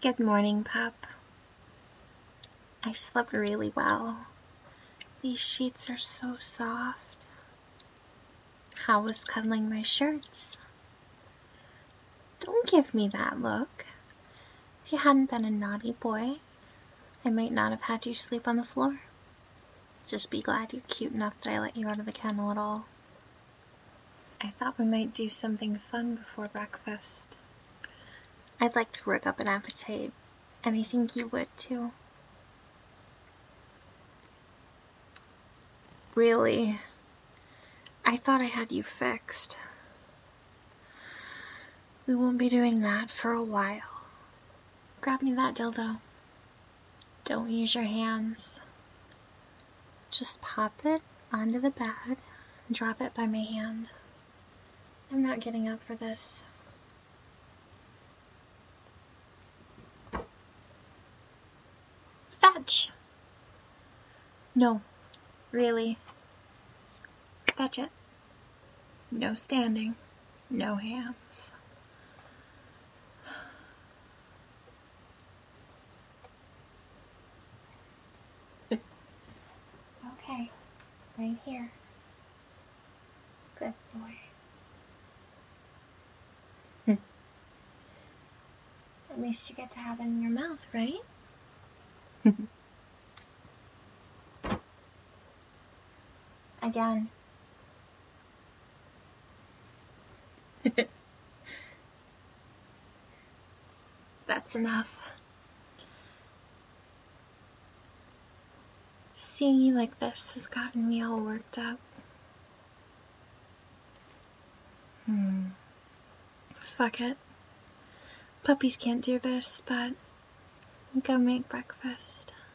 Good morning, pup. I slept really well. These sheets are so soft. How was cuddling my shirts? Don't give me that look. If you hadn't been a naughty boy, I might not have had you sleep on the floor. Just be glad you're cute enough that I let you out of the kennel at all. I thought we might do something fun before breakfast. I'd like to work up an appetite, and I think you would too. Really? I thought I had you fixed. We won't be doing that for a while. Grab me that dildo. Don't use your hands. Just pop it onto the bed and drop it by my hand. I'm not getting up for this. Fetch! No, really. Fetch it. No standing. No hands. Okay, right here. Good boy. At least you get to have it in your mouth, right? Again. That's enough. Seeing you like this has gotten me all worked up. Fuck it. Puppies can't do this, but go make breakfast.